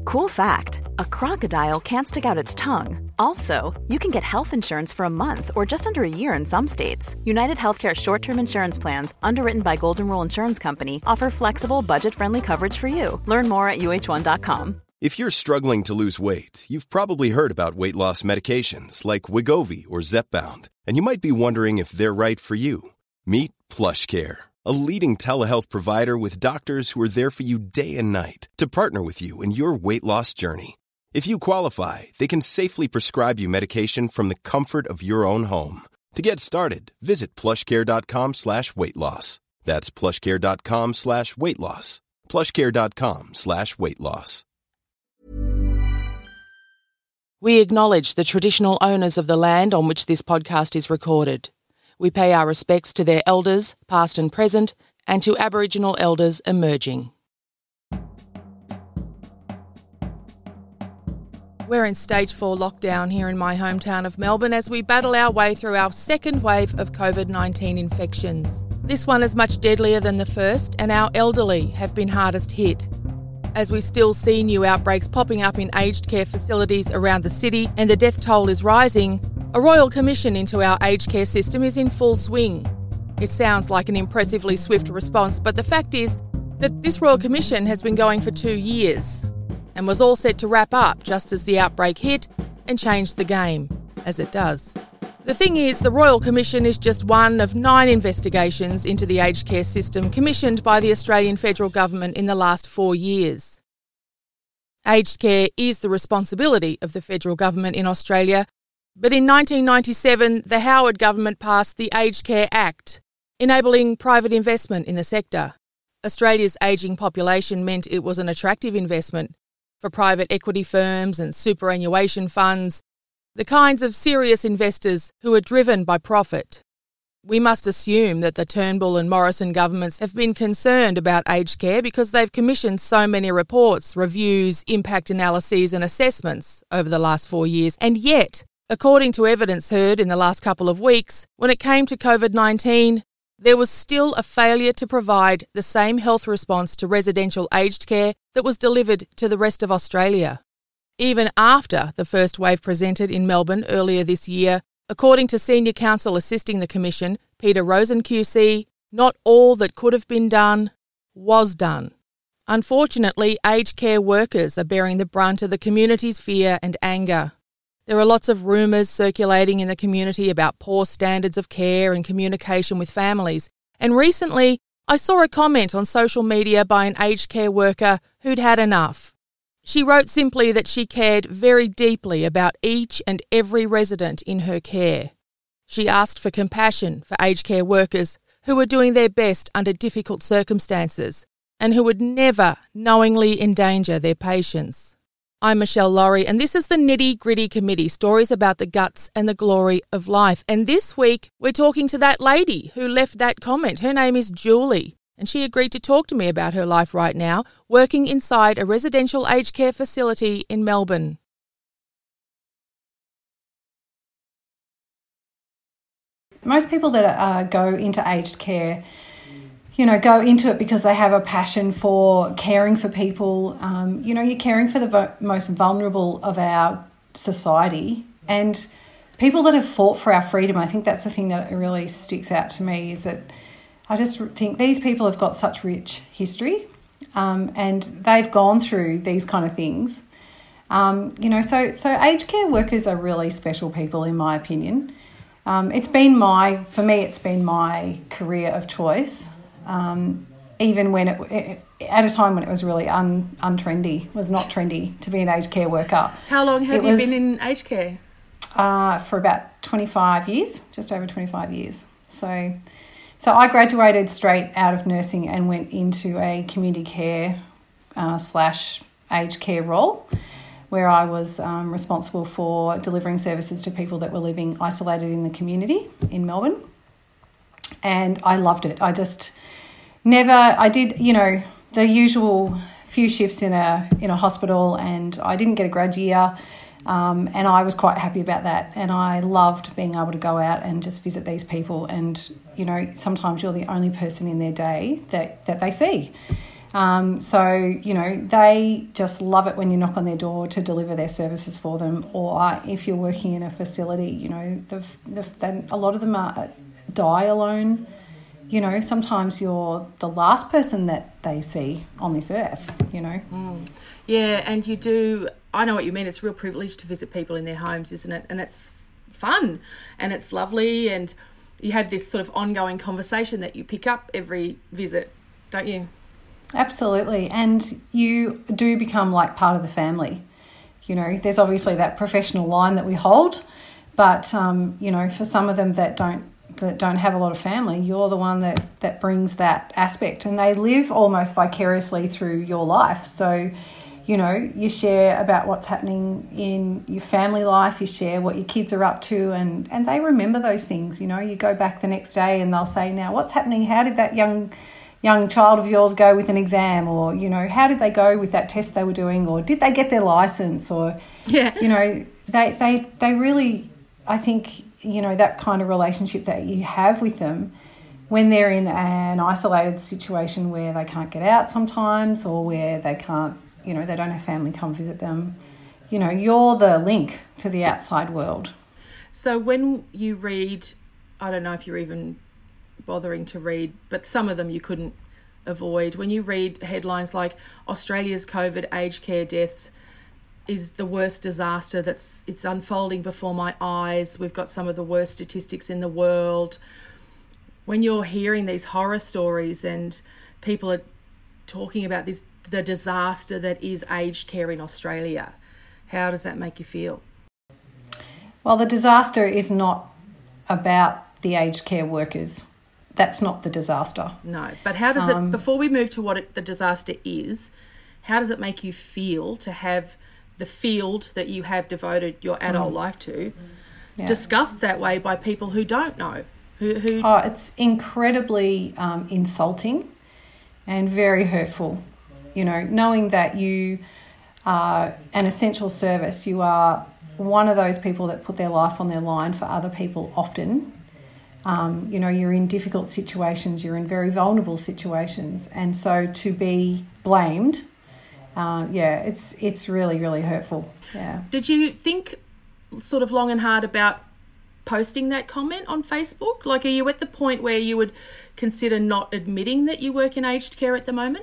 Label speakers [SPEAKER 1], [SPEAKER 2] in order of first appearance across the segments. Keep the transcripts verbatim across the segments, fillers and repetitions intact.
[SPEAKER 1] Cool fact, a crocodile can't stick out its tongue. Also, you can get health insurance for a month or just under a year in some states. United Healthcare short-term insurance plans, underwritten by Golden Rule Insurance Company, offer flexible, budget-friendly coverage for you. Learn more at U H one dot com.
[SPEAKER 2] If you're struggling to lose weight, you've probably heard about weight loss medications like Wegovy or Zepbound, and you might be wondering if they're right for you. Meet PlushCare, a leading telehealth provider with doctors who are there for you day and night to partner with you in your weight loss journey. If you qualify, they can safely prescribe you medication from the comfort of your own home. To get started, visit plushcare.com slash weight loss. That's plushcare.com slash weight loss. plushcare.com slash weight loss.
[SPEAKER 3] We acknowledge the traditional owners of the land on which this podcast is recorded. We pay our respects to their elders, past and present, and to Aboriginal elders emerging. We're in stage four lockdown here in my hometown of Melbourne as we battle our way through our second wave of COVID nineteen infections. This one is much deadlier than the first, and our elderly have been hardest hit. As we still see new outbreaks popping up in aged care facilities around the city and the death toll is rising, a royal commission into our aged care system is in full swing. It sounds like an impressively swift response, but the fact is that this royal commission has been going for two years and was all set to wrap up just as the outbreak hit and changed the game, as it does. The thing is, the Royal Commission is just one of nine investigations into the aged care system commissioned by the Australian Federal Government in the last four years. Aged care is the responsibility of the Federal Government in Australia, but in nineteen ninety-seven, the Howard government passed the Aged Care Act, enabling private investment in the sector. Australia's ageing population meant it was an attractive investment for private equity firms and superannuation funds, the kinds of serious investors who are driven by profit. We must assume that the Turnbull and Morrison governments have been concerned about aged care because they've commissioned so many reports, reviews, impact analyses and assessments over the last four years, and yet, according to evidence heard in the last couple of weeks, when it came to COVID nineteen, there was still a failure to provide the same health response to residential aged care that was delivered to the rest of Australia. Even after the first wave presented in Melbourne earlier this year, according to Senior Counsel assisting the Commission, Peter Rosen Q C, not all that could have been done was done. Unfortunately, aged care workers are bearing the brunt of the community's fear and anger. There are lots of rumours circulating in the community about poor standards of care and communication with families, and recently I saw a comment on social media by an aged care worker who'd had enough. She wrote simply that she cared very deeply about each and every resident in her care. She asked for compassion for aged care workers who were doing their best under difficult circumstances and who would never knowingly endanger their patients. I'm Michelle Laurie, and this is the Nitty Gritty Committee, stories about the guts and the glory of life. And this week, we're talking to that lady who left that comment. Her name is Julie, and she agreed to talk to me about her life right now, working inside a residential aged care facility in Melbourne.
[SPEAKER 4] Most people that uh, go into aged care, you know, go into it because they have a passion for caring for people. Um, you know, you're caring for the vo- most vulnerable of our society, and people that have fought for our freedom. I think that's the thing that really sticks out to me, is that I just think these people have got such rich history, um, and they've gone through these kind of things. Um, you know, so so aged care workers are really special people, in my opinion. Um, it's been my, for me, it's been my career of choice. Um, even when it, it, at a time when it was really un, untrendy, was not trendy to be an aged care worker.
[SPEAKER 3] How long have
[SPEAKER 4] it
[SPEAKER 3] you
[SPEAKER 4] was,
[SPEAKER 3] been in aged care?
[SPEAKER 4] Uh, for about twenty-five years, just over twenty-five years. So, so I graduated straight out of nursing and went into a community care uh, slash aged care role, where I was um, responsible for delivering services to people that were living isolated in the community in Melbourne. And I loved it. I just never, I did, you know, the usual few shifts in a in a hospital, and I didn't get a grad year, um, and I was quite happy about that. And I loved being able to go out and just visit these people, and, you know, sometimes you're the only person in their day that, that they see. Um, so, you know, they just love it when you knock on their door to deliver their services for them. Or if you're working in a facility, you know, the, the, then a lot of them are, die alone. You know, sometimes you're the last person that they see on this earth, you know.
[SPEAKER 3] Mm. Yeah, and you do, I know what you mean, it's a real privilege to visit people in their homes, isn't it? And it's fun and it's lovely, and you have this sort of ongoing conversation that you pick up every visit, don't you?
[SPEAKER 4] Absolutely, and you do become like part of the family. You know, there's obviously that professional line that we hold, but, um, you know, for some of them that don't that don't have a lot of family, you're the one that, that brings that aspect, and they live almost vicariously through your life. So, you know, you share about what's happening in your family life, you share what your kids are up to, and, and they remember those things. You know, you go back the next day and they'll say, now, what's happening? How did that young young child of yours go with an exam? Or, you know, how did they go with that test they were doing? Or did they get their license? Or,
[SPEAKER 3] yeah.
[SPEAKER 4] you know, they, they, they really, I think, you know, that kind of relationship that you have with them when they're in an isolated situation where they can't get out sometimes, or where they can't, you know, they don't have family come visit them. You know, you're the link to the outside world.
[SPEAKER 3] So when you read, I don't know if you're even bothering to read, but some of them you couldn't avoid. When you read headlines like Australia's COVID aged care deaths is the worst disaster that's it's unfolding before my eyes. We've got some of the worst statistics in the world. When you're hearing these horror stories and people are talking about this, the disaster that is aged care in Australia, how does that make you feel?
[SPEAKER 4] Well, the disaster is not about the aged care workers. That's not the disaster.
[SPEAKER 3] No, but how does
[SPEAKER 4] um,
[SPEAKER 3] it, before we move to what it, the disaster is, how does it make you feel to have the field that you have devoted your adult mm. life to yeah. discussed that way by people who don't know? Who, who...
[SPEAKER 4] Oh, it's incredibly um, insulting and very hurtful. You know, knowing that you are an essential service, you are one of those people that put their life on their line for other people often. Um, you know, you're in difficult situations, you're in very vulnerable situations, and so to be blamed, uh, yeah, it's it's really, really hurtful. Yeah.
[SPEAKER 3] Did you think sort of long and hard about posting that comment on Facebook? Like, are you at the point where you would consider not admitting that you work in aged care at the moment?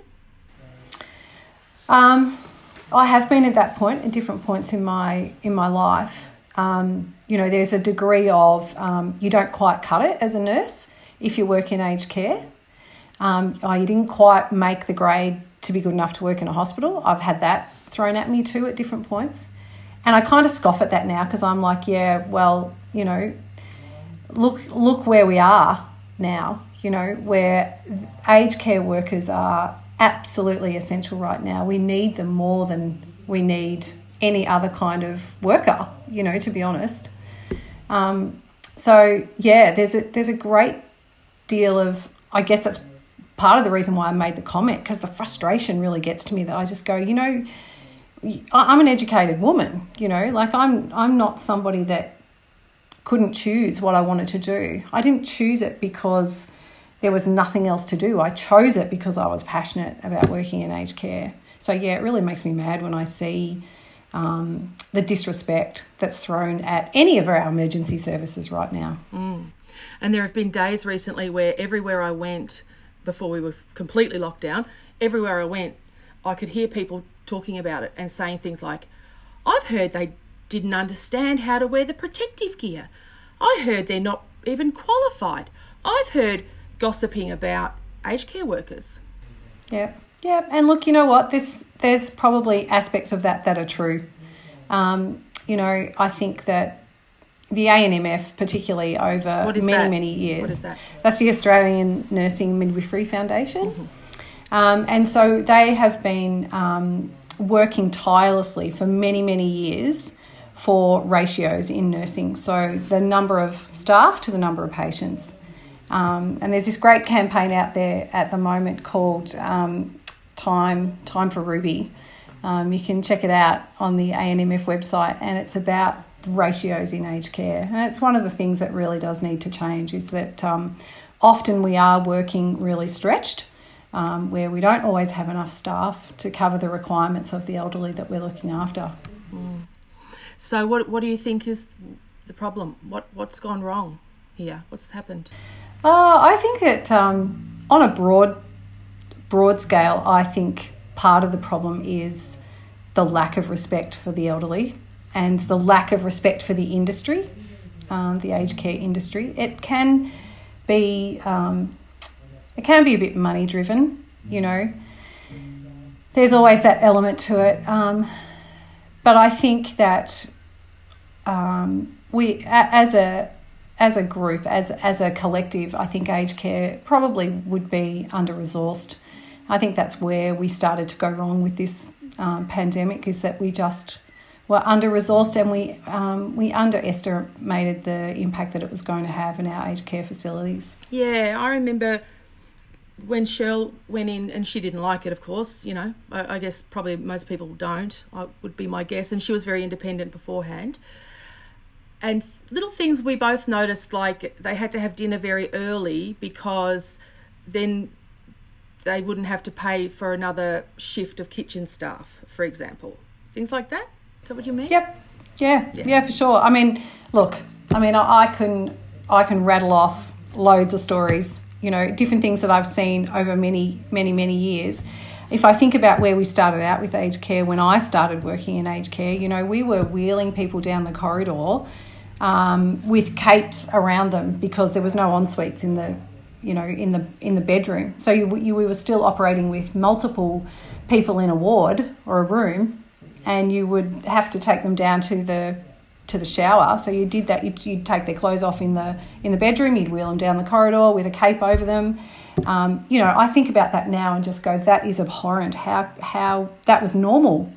[SPEAKER 4] Um, I have been at that point at different points in my in my life. Um, you know, there's a degree of um, you don't quite cut it as a nurse if you work in aged care. Um, oh, you didn't quite make the grade to be good enough to work in a hospital. I've had that thrown at me too at different points. And I kind of scoff at that now because I'm like, yeah, well, you know, look look where we are now, you know, where aged care workers are absolutely essential right now. We need them more than we need any other kind of worker, you know, to be honest. Um, so, yeah, there's a, there's a great deal of, I guess that's part of the reason why I made the comment, because the frustration really gets to me that I just go, you know, I'm an educated woman, you know, like I'm I'm not somebody that couldn't choose what I wanted to do. I didn't choose it because there was nothing else to do. I chose it because I was passionate about working in aged care. So, yeah, it really makes me mad when I see um, the disrespect that's thrown at any of our emergency services right now.
[SPEAKER 3] Mm. And there have been days recently where everywhere I went, before we were completely locked down, everywhere I went, I could hear people talking about it and saying things like, I've heard they didn't understand how to wear the protective gear. I heard they're not even qualified. I've heard gossiping about aged care workers.
[SPEAKER 4] Yeah, yeah. And look, you know what? This there's probably aspects of that that are true. Um, you know, I think that the A N M F, particularly over many,
[SPEAKER 3] that?
[SPEAKER 4] many years.
[SPEAKER 3] What is that?
[SPEAKER 4] That's the Australian Nursing Midwifery Foundation.
[SPEAKER 3] Mm-hmm.
[SPEAKER 4] Um, and so they have been um, working tirelessly for many, many years for ratios in nursing. So the number of staff to the number of patients. Um, and there's this great campaign out there at the moment called um, Time Time for Ruby. Um, you can check it out on the A N M F website, and it's about ratios in aged care. And it's one of the things that really does need to change, is that um, often we are working really stretched. um, where we don't always have enough staff to cover the requirements of the elderly that we're looking after.
[SPEAKER 3] Mm. So what what do you think is the problem? What, what's gone wrong here? What's happened?
[SPEAKER 4] Uh, I think that um, on a broad broad scale, I think part of the problem is the lack of respect for the elderly and the lack of respect for the industry, um, the aged care industry. It can be um, it can be a bit money driven, you know. There's always that element to it, um, but I think that um, we, as a as a group, as as a collective, I think aged care probably would be under-resourced. I think that's where we started to go wrong with this um, pandemic, is that we just were under-resourced and we um, we underestimated the impact that it was going to have in our aged care facilities.
[SPEAKER 3] Yeah, I remember when Cheryl went in, and she didn't like it, of course, you know, I, I guess probably most people don't, I would be my guess, and she was very independent beforehand. And little things we both noticed, like they had to have dinner very early because then they wouldn't have to pay for another shift of kitchen staff, for example. Things like that? Is that what you mean?
[SPEAKER 4] Yep. Yeah,
[SPEAKER 3] yeah,
[SPEAKER 4] yeah, for sure. I mean, look, I mean, I, I can I can rattle off loads of stories, you know, different things that I've seen over many, many, many years. If I think about where we started out with aged care, when I started working in aged care, you know, we were wheeling people down the corridor um, with capes around them because there was no en-suites in the, you know, in the in the bedroom. So you, you we were still operating with multiple people in a ward or a room, and you would have to take them down to the to the shower. So you did that. You'd, you'd take their clothes off in the in the bedroom. You'd wheel them down the corridor with a cape over them. Um, you know, I think about that now and just go, that is abhorrent. How how that was normal,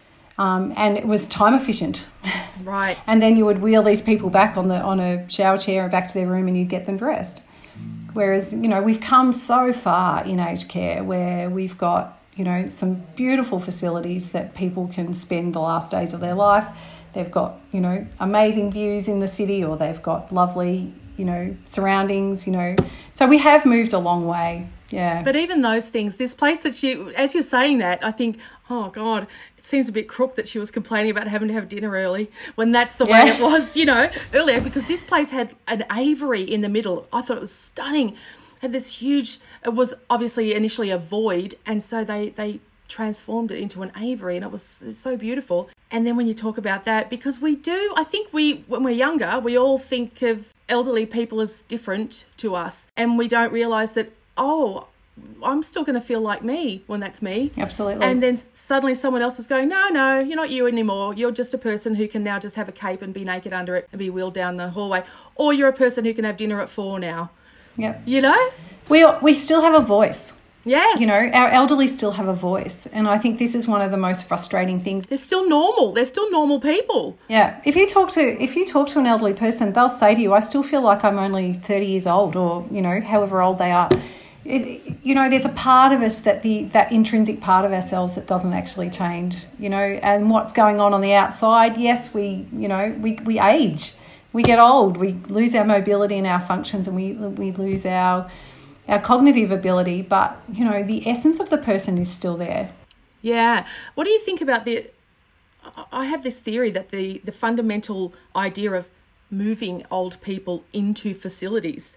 [SPEAKER 4] um, and it was time efficient.
[SPEAKER 3] Right.
[SPEAKER 4] And then you would wheel these people back on the on a shower chair and back to their room, and you'd get them dressed. Whereas, you know, we've come so far in aged care where we've got, you know, some beautiful facilities that people can spend the last days of their life. They've got, you know, amazing views in the city, or they've got lovely, you know, surroundings, you know. So we have moved a long way, yeah.
[SPEAKER 3] But even those things, this place that she, as you're saying that, I think, oh, God, it seems a bit crook that she was complaining about having to have dinner early when that's the
[SPEAKER 4] yeah.
[SPEAKER 3] way it was, you know, earlier, because this place had an aviary in the middle. I thought it was stunning. It had this huge, it was obviously initially a void, and so they, they transformed it into an aviary, and it was so beautiful. And then when you talk about that, because we do, I think we, when we're younger, we all think of elderly people as different to us, and we don't realise that, oh, I'm still going to feel like me when that's me.
[SPEAKER 4] Absolutely.
[SPEAKER 3] And then suddenly someone else is going, no, no, you're not you anymore. You're just a person who can now just have a cape and be naked under it and be wheeled down the hallway. Or you're a person who can have dinner at four now.
[SPEAKER 4] Yep.
[SPEAKER 3] You know?
[SPEAKER 4] We we still have a voice.
[SPEAKER 3] Yes.
[SPEAKER 4] You know, our elderly still have a voice. And I think this is one of the most frustrating things.
[SPEAKER 3] They're still normal. They're still normal people.
[SPEAKER 4] Yeah. If you talk to if you talk to an elderly person, they'll say to you, I still feel like I'm only thirty years old, or, you know, however old they are. It, you know, there's a part of us that the that intrinsic part of ourselves that doesn't actually change, you know, and what's going on on the outside, yes, we, you know, we, we age, we get old, we lose our mobility and our functions, and we we lose our our cognitive ability, but, you know, the essence of the person is still there.
[SPEAKER 3] Yeah. What do you think about the, I have this theory that the, the fundamental idea of moving old people into facilities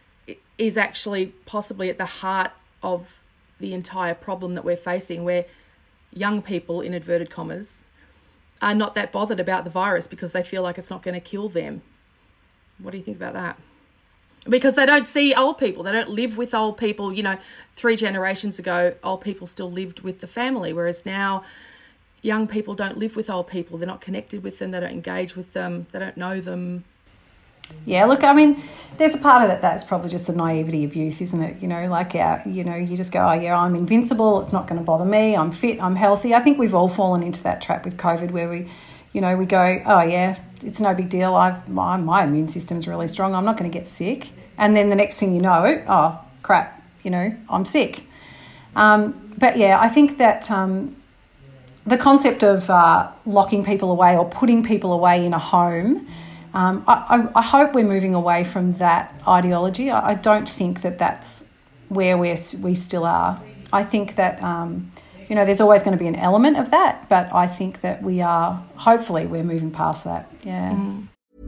[SPEAKER 3] is actually possibly at the heart of the entire problem that we're facing, where young people, in inverted commas, are not that bothered about the virus because they feel like it's not going to kill them. What do you think about that? Because they don't see old people. They don't live with old people. You know, three generations ago, old people still lived with the family, whereas now young people don't live with old people. They're not connected with them. They don't engage with them. They don't know them.
[SPEAKER 4] Yeah, look, I mean, there's a part of it that's probably just the naivety of youth, isn't it? You know, like, uh, you know, you just go, oh, yeah, I'm invincible. It's not going to bother me. I'm fit. I'm healthy. I think we've all fallen into that trap with COVID where we, you know, we go, oh, yeah, it's no big deal. I've my, my immune system's really strong. I'm not going to get sick. And then the next thing you know, oh, crap, you know, I'm sick. Um, but, yeah, I think that um, the concept of uh, locking people away or putting people away in a home, Um, I, I hope we're moving away from that ideology. I, I don't think that that's where we we still are. I think that, um, you know, there's always going to be an element of that, but I think that we are, hopefully we're moving past that. Yeah.
[SPEAKER 3] Mm.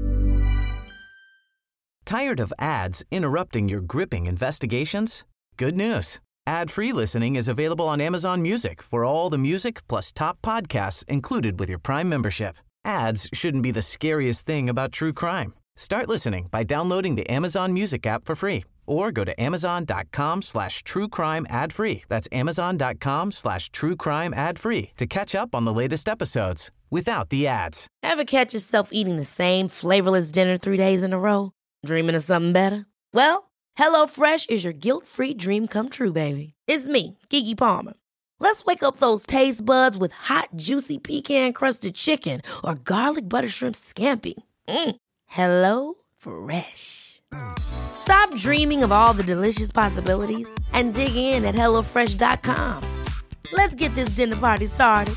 [SPEAKER 5] Tired of ads interrupting your gripping investigations? Good news. Ad-free listening is available on Amazon Music for all the music plus top podcasts included with your Prime membership. Ads shouldn't be the scariest thing about true crime. Start listening by downloading the Amazon Music app for free or go to amazon.com slash true crime ad free. That's amazon.com slash true crime ad free to catch up on the latest episodes without the ads.
[SPEAKER 6] Ever catch yourself eating the same flavorless dinner three days in a row? Dreaming of something better? Well, HelloFresh is your guilt-free dream come true, baby. It's me, Keke Palmer. Let's wake up those taste buds with hot, juicy pecan-crusted chicken or garlic butter shrimp scampi. Mm. Hello Fresh. Stop dreaming of all the delicious possibilities and dig in at hello fresh dot com. Let's get this dinner party started.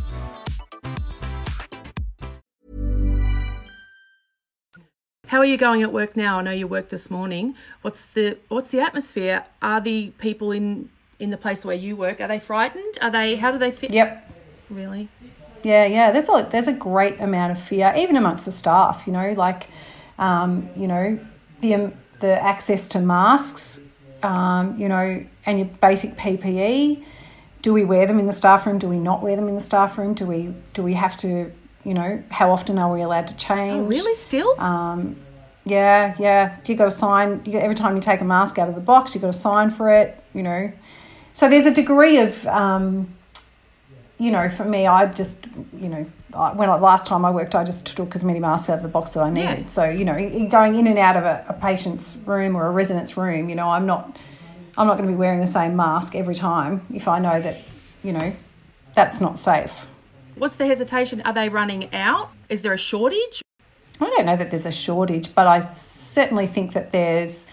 [SPEAKER 3] How are you going at work now? I know you worked this morning. What's the what's the atmosphere? Are the people in, in the place where you work, are they frightened? Are they, how do they feel?
[SPEAKER 4] Yep.
[SPEAKER 3] Really?
[SPEAKER 4] Yeah, yeah. There's a there's a great amount of fear, even amongst the staff. You know, like, um, you know, the um, the access to masks, um, you know, and your basic P P E. Do we wear them in the staff room? Do we not wear them in the staff room? Do we do we have to? You know, how often are we allowed to change?
[SPEAKER 3] Oh, really? Still?
[SPEAKER 4] Um, yeah, yeah. You got to sign. You, every time you take a mask out of the box, you got to sign for it. You know, so there's a degree of, um, you know, for me, I just, you know, I, when I, last time I worked, I just took as many masks out of the box that I needed.
[SPEAKER 3] Yeah.
[SPEAKER 4] So you know, in, going in and out of a, a patient's room or a resident's room, you know, I'm not, I'm not going to be wearing the same mask every time if I know that, you know, that's not safe.
[SPEAKER 3] What's the hesitation? Are they running out? Is there a shortage?
[SPEAKER 4] I don't know that there's a shortage, but I certainly think that there's,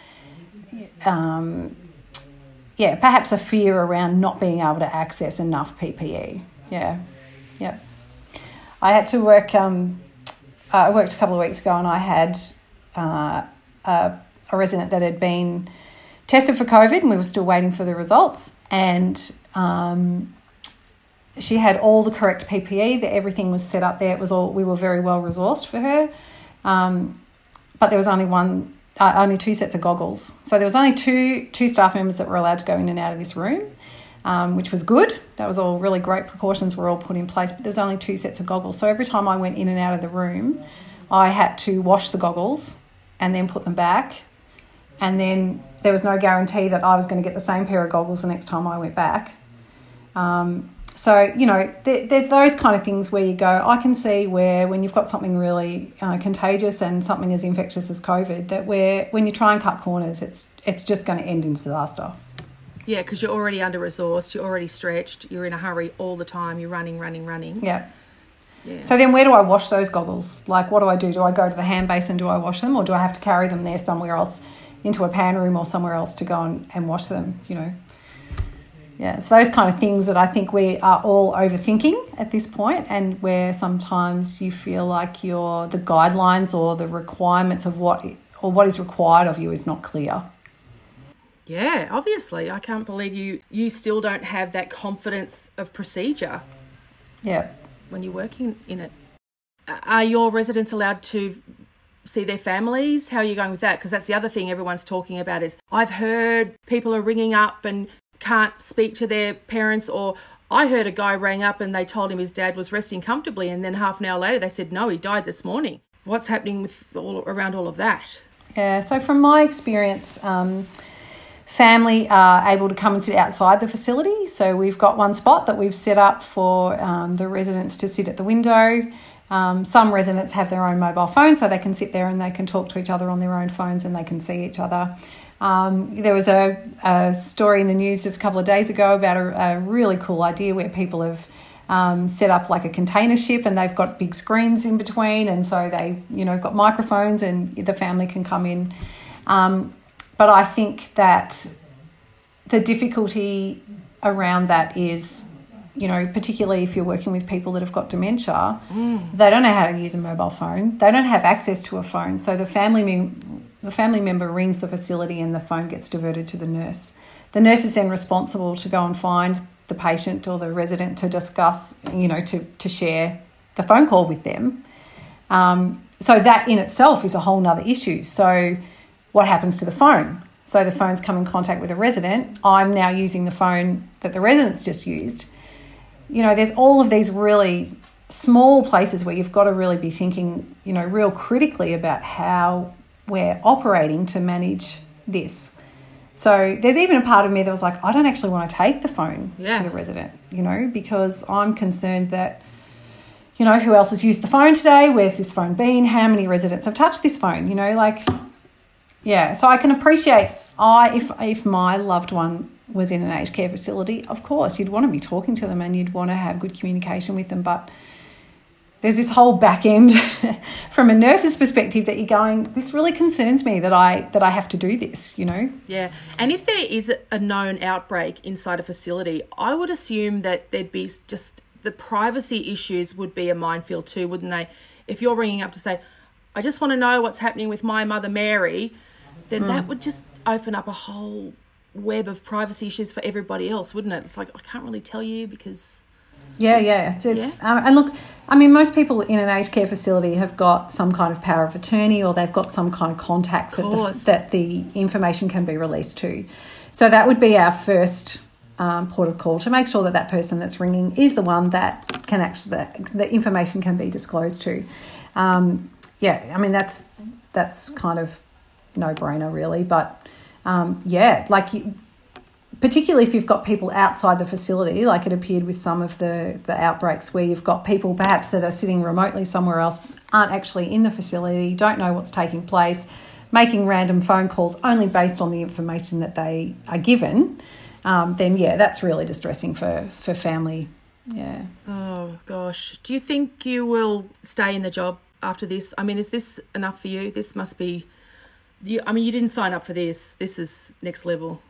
[SPEAKER 4] um, yeah, perhaps a fear around not being able to access enough P P E. Yeah, yeah. I had to work, um, uh, I worked a couple of weeks ago and I had uh, a, a resident that had been tested for COVID and we were still waiting for the results, and um, she had all the correct P P E, that everything was set up there. It was all, we were very well resourced for her. Um, but there was only one, uh, only two sets of goggles. So there was only two two staff members that were allowed to go in and out of this room, um, which was good. That was all really great. Precautions were all put in place, but there was only two sets of goggles. So every time I went in and out of the room, I had to wash the goggles and then put them back. And then there was no guarantee that I was going to get the same pair of goggles the next time I went back. Um, So, you know, th- there's those kind of things where you go, I can see where when you've got something really uh, contagious and something as infectious as COVID, that where when you try and cut corners, it's it's just going to end in disaster.
[SPEAKER 3] Yeah, because you're already under-resourced, you're already stretched, you're in a hurry all the time, you're running, running, running.
[SPEAKER 4] Yeah.
[SPEAKER 3] Yeah.
[SPEAKER 4] So then where do I wash those goggles? Like, what do I do? Do I go to the hand basin, do I wash them, or do I have to carry them there somewhere else into a pan room or somewhere else to go and, and wash them, you know? Yeah, so those kind of things that I think we are all overthinking at this point, and where sometimes you feel like your the guidelines or the requirements of what or what is required of you is not clear.
[SPEAKER 3] Yeah, obviously. I can't believe you you still don't have that confidence of procedure.
[SPEAKER 4] Yeah.
[SPEAKER 3] When you're working in it. Are your residents allowed to see their families? How are you going with that? Because that's the other thing everyone's talking about is I've heard people are ringing up and can't speak to their parents, or I heard a guy rang up and they told him his dad was resting comfortably, and then half an hour later they said, no, he died this morning. What's happening with all around all of that?
[SPEAKER 4] Yeah, so from my experience, um, family are able to come and sit outside the facility. So we've got one spot that we've set up for um, the residents to sit at the window. Um, some residents have their own mobile phone, so they can sit there and they can talk to each other on their own phones and they can see each other. Um, there was a, a story in the news just a couple of days ago about a, a really cool idea where people have um, set up like a container ship, and they've got big screens in between, and so they, you know, got microphones and the family can come in. Um, but I think that the difficulty around that is, you know, particularly if you're working with people that have got dementia, mm. they don't know how to use a mobile phone. They don't have access to a phone. So the family mem- the family member rings the facility and the phone gets diverted to the nurse. the nurse is then responsible to go and find the patient or the resident to discuss, you know, to, to share the phone call with them. Um, so that in itself is a whole nother issue. So what happens to the phone? So the phone's come in contact with a resident. I'm now using the phone that the resident's just used. You know, there's all of these really small places where you've got to really be thinking, you know, real critically about how we're operating to manage this. So there's even a part of me that was like, I don't actually want to take the phone yeah. to the resident, you know, because I'm concerned that, you know, who else has used the phone today? Where's this phone been? How many residents have touched this phone? You know, like, yeah. So I can appreciate, I if if my loved one was in an aged care facility, of course, you'd want to be talking to them and you'd want to have good communication with them. But there's this whole back end from a nurse's perspective that you're going, this really concerns me that I that I have to do this, you know?
[SPEAKER 3] Yeah. And if there is a known outbreak inside a facility, I would assume that there'd be just the privacy issues would be a minefield too, wouldn't they? If you're ringing up to say, I just want to know what's happening with my mother Mary, then mm. that would just open up a whole web of privacy issues for everybody else, wouldn't it? It's like, I can't really tell you because...
[SPEAKER 4] Yeah, yeah. It's, it's, yeah. Um, and look, I mean, most people in an aged care facility have got some kind of power of attorney or they've got some kind of contact
[SPEAKER 3] of
[SPEAKER 4] that, the, that the information can be released to. So that would be our first um, port of call, to make sure that that person that's ringing is the one that can actually, that the information can be disclosed to. Um, yeah, I mean, that's that's kind of no-brainer really. But, um, yeah, like... You, particularly if you've got people outside the facility, like it appeared with some of the, the outbreaks where you've got people perhaps that are sitting remotely somewhere else, aren't actually in the facility, don't know what's taking place, making random phone calls only based on the information that they are given, um, then, yeah, that's really distressing for, for family. Yeah.
[SPEAKER 3] Oh, gosh. Do you think you will stay in the job after this? I mean, is this enough for you? This must be... You, I mean, you didn't sign up for this. This is next level.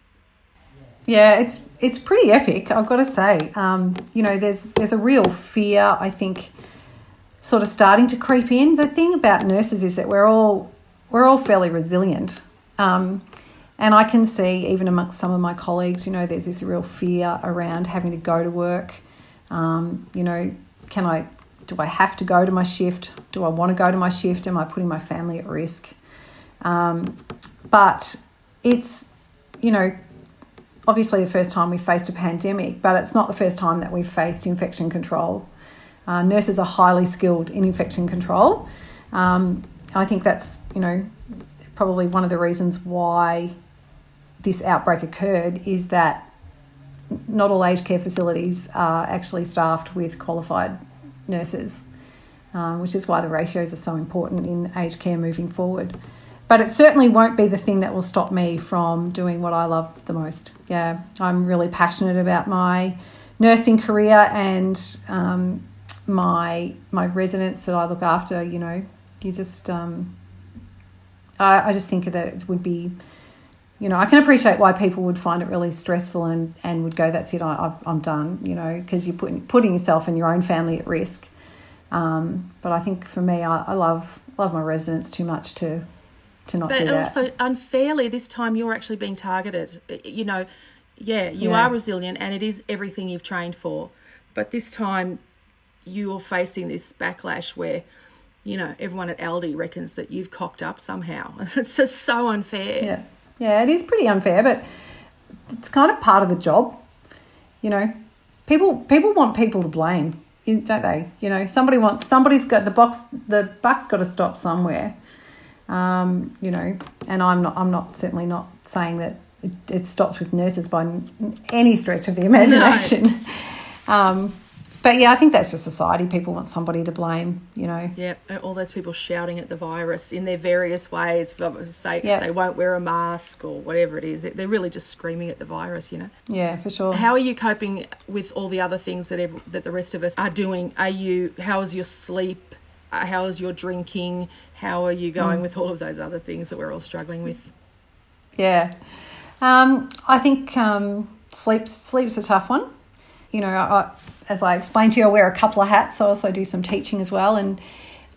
[SPEAKER 4] Yeah, it's it's pretty epic, I've got to say. Um, you know, there's there's a real fear, I think, sort of starting to creep in. The thing about nurses is that we're all we're all fairly resilient, um, and I can see even amongst some of my colleagues, you know, there's this real fear around having to go to work. Um, you know, can I? Do I have to go to my shift? Do I want to go to my shift? Am I putting my family at risk? Um, but it's, you know. Obviously the first time we faced a pandemic, but it's not the first time that we've faced infection control. Uh, nurses are highly skilled in infection control. Um, I think that's, you know, probably one of the reasons why this outbreak occurred is that not all aged care facilities are actually staffed with qualified nurses, um, which is why the ratios are so important in aged care moving forward. But it certainly won't be the thing that will stop me from doing what I love the most. Yeah, I'm really passionate about my nursing career and um, my my residents that I look after. You know, you just um, I, I just think that it would be, you know, I can appreciate why people would find it really stressful and, and would go, that's it, I, I'm done. You know, because you're putting putting yourself and your own family at risk. Um, but I think for me, I, I love love my residents too much to. To not
[SPEAKER 3] but
[SPEAKER 4] do that.
[SPEAKER 3] Also unfairly this time you're actually being targeted. You know, yeah, you
[SPEAKER 4] yeah.
[SPEAKER 3] are resilient and it is everything you've trained for. But this time you're facing this backlash where, you know, everyone at Aldi reckons that you've cocked up somehow. It's just so unfair.
[SPEAKER 4] Yeah, yeah, it is pretty unfair, but it's kind of part of the job. You know, people people want people to blame, don't they? You know, somebody wants somebody's got the box. The buck's got to stop somewhere. Um, you know, and I'm not. I'm not certainly not saying that it, it stops with nurses by any stretch of the imagination. No. Um, but yeah, I think that's just society. People want somebody to blame. You know.
[SPEAKER 3] Yeah, all those people shouting at the virus in their various ways. Say
[SPEAKER 4] yep.
[SPEAKER 3] they won't wear a mask or whatever it is. They're really just screaming at the virus. You know.
[SPEAKER 4] Yeah, for sure.
[SPEAKER 3] How are you coping with all the other things that every, that the rest of us are doing? Are you? How is your sleep? How is your drinking? How are you going mm. with all of those other things that we're all struggling with?
[SPEAKER 4] Yeah. Um, I think um, sleep, sleep's a tough one. You know, I, as I explained to you, I wear a couple of hats. I also do some teaching as well. And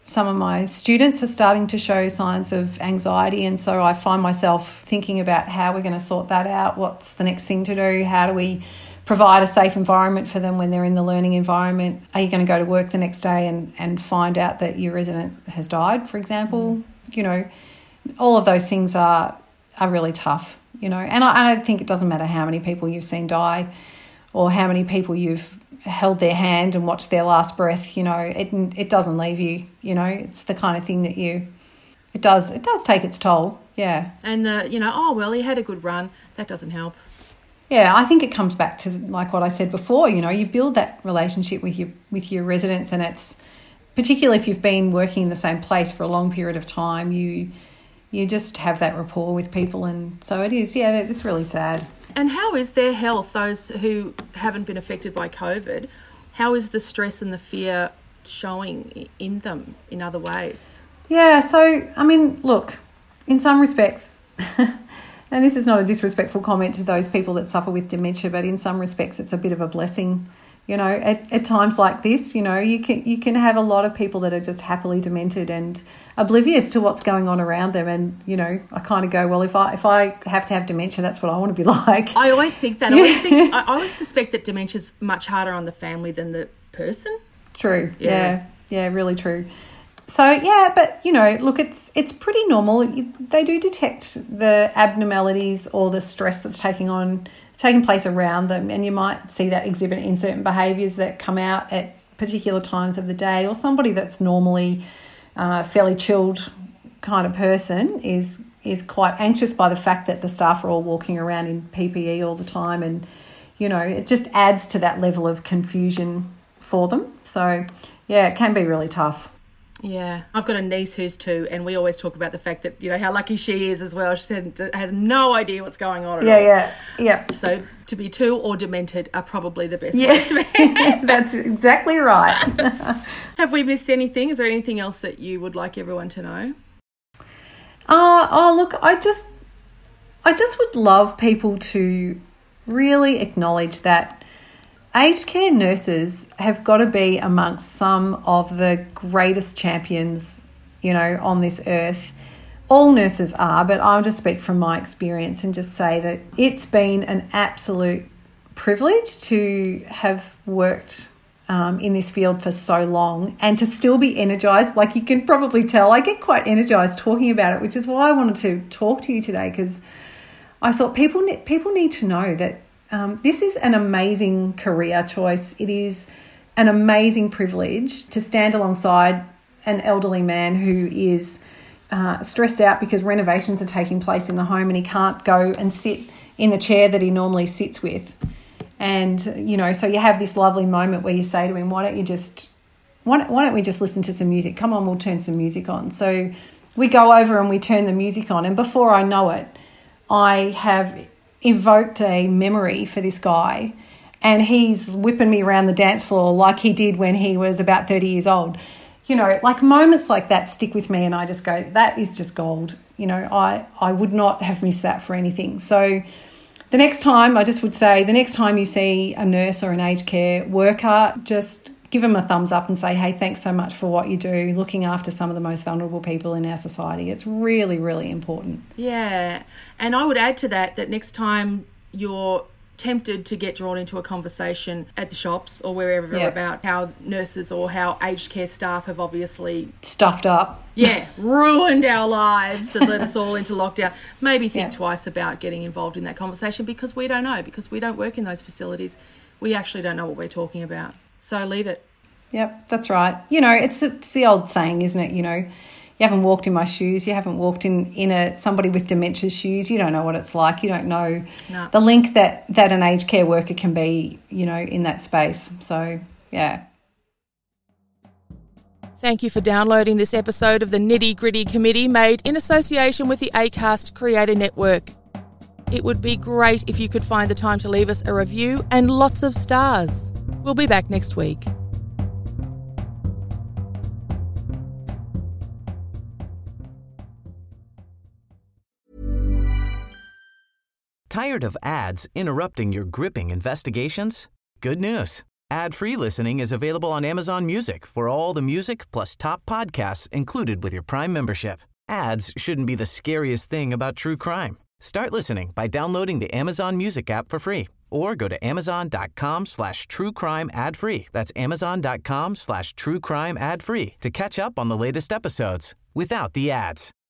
[SPEAKER 4] some of my students are starting to show signs of anxiety, and so I find myself thinking about how we're going to sort that out. What's the next thing to do? How do we provide a safe environment for them when they're in the learning environment? Are you going to go to work the next day and, and find out that your resident has died, for example? Mm. You know, all of those things are are really tough, you know. And I, I think it doesn't matter how many people you've seen die or how many people you've held their hand and watched their last breath, you know, it it doesn't leave you, you know. It's the kind of thing that you, it does, it does take its toll, yeah.
[SPEAKER 3] And, the, you know, oh, well, he had a good run. That doesn't help.
[SPEAKER 4] Yeah, I think it comes back to like what I said before, you know, you build that relationship with your with your residents, and it's, particularly if you've been working in the same place for a long period of time, you you just have that rapport with people, and so it is, yeah, it's really sad.
[SPEAKER 3] And how is their health, those who haven't been affected by COVID? How is the stress and the fear showing in them in other ways?
[SPEAKER 4] Yeah, so, I mean, look, in some respects, and this is not a disrespectful comment to those people that suffer with dementia, but in some respects it's a bit of a blessing. You know, at, at times like this, you know, you can you can have a lot of people that are just happily demented and oblivious to what's going on around them. And, you know, I kind of go, well, if I if I have to have dementia, that's what I want to be like.
[SPEAKER 3] I always think that. I always, think, I always suspect that dementia's much harder on the family than the person.
[SPEAKER 4] True. Yeah. Yeah, yeah, really true. So, yeah, but, you know, look, it's it's pretty normal. They do detect the abnormalities or the stress that's taking on taking place around them, and you might see that exhibit in certain behaviours that come out at particular times of the day, or somebody that's normally uh, fairly chilled kind of person is is quite anxious by the fact that the staff are all walking around in P P E all the time, and, you know, it just adds to that level of confusion for them. So, yeah, it can be really tough.
[SPEAKER 3] Yeah, I've got a niece who's two, and we always talk about the fact that, you know, how lucky she is as well. She has no idea what's going on at
[SPEAKER 4] yeah,
[SPEAKER 3] all.
[SPEAKER 4] Yeah, yeah, yeah.
[SPEAKER 3] So to be two or demented are probably the best
[SPEAKER 4] yeah.
[SPEAKER 3] ways to be.
[SPEAKER 4] That's exactly right.
[SPEAKER 3] Have we missed anything? Is there anything else that you would like everyone to know?
[SPEAKER 4] Uh, oh, look, I just, I just would love people to really acknowledge that aged care nurses have got to be amongst some of the greatest champions, you know, on this earth. All nurses are, but I'll just speak from my experience and just say that it's been an absolute privilege to have worked um, in this field for so long and to still be energised. Like, you can probably tell, I get quite energised talking about it, which is why I wanted to talk to you today, because I thought people ne- people need to know that Um, this is an amazing career choice. It is an amazing privilege to stand alongside an elderly man who is uh, stressed out because renovations are taking place in the home and he can't go and sit in the chair that he normally sits with. And, you know, so you have this lovely moment where you say to him, why don't you just, why don't, why don't we just listen to some music? Come on, we'll turn some music on. So we go over and we turn the music on, and before I know it, I have evoked a memory for this guy, and he's whipping me around the dance floor like he did when he was about thirty years old. You know, like, moments like that stick with me, and I just go, that is just gold. You know, I, I would not have missed that for anything. So the next time, I just would say, the next time you see a nurse or an aged care worker, just give them a thumbs up and say, hey, thanks so much for what you do, looking after some of the most vulnerable people in our society. It's really, really important.
[SPEAKER 3] Yeah. And I would add to that that next time you're tempted to get drawn into a conversation at the shops or wherever
[SPEAKER 4] yeah.
[SPEAKER 3] about how nurses or how aged care staff have obviously
[SPEAKER 4] stuffed up,
[SPEAKER 3] yeah, ruined our lives and let us all into lockdown, maybe think
[SPEAKER 4] yeah.
[SPEAKER 3] twice about getting involved in that conversation, because we don't know, because we don't work in those facilities. We actually don't know what we're talking about. So leave it.
[SPEAKER 4] Yep, that's right. You know, it's the, it's the old saying, isn't it? You know, you haven't walked in my shoes. You haven't walked in, in a somebody with dementia's shoes. You don't know what it's like. You don't know
[SPEAKER 3] no.
[SPEAKER 4] the link that, that an aged care worker can be, you know, in that space. So, yeah.
[SPEAKER 3] Thank you for downloading this episode of the Nitty Gritty Committee, made in association with the Acast Creator Network. It would be great if you could find the time to leave us a review and lots of stars. We'll be back next week.
[SPEAKER 5] Tired of ads interrupting your gripping investigations? Good news. Ad-free listening is available on Amazon Music for all the music plus top podcasts included with your Prime membership. Ads shouldn't be the scariest thing about true crime. Start listening by downloading the Amazon Music app for free or go to amazon.com slash true crime ad free. That's amazon.com slash true crime ad free to catch up on the latest episodes without the ads.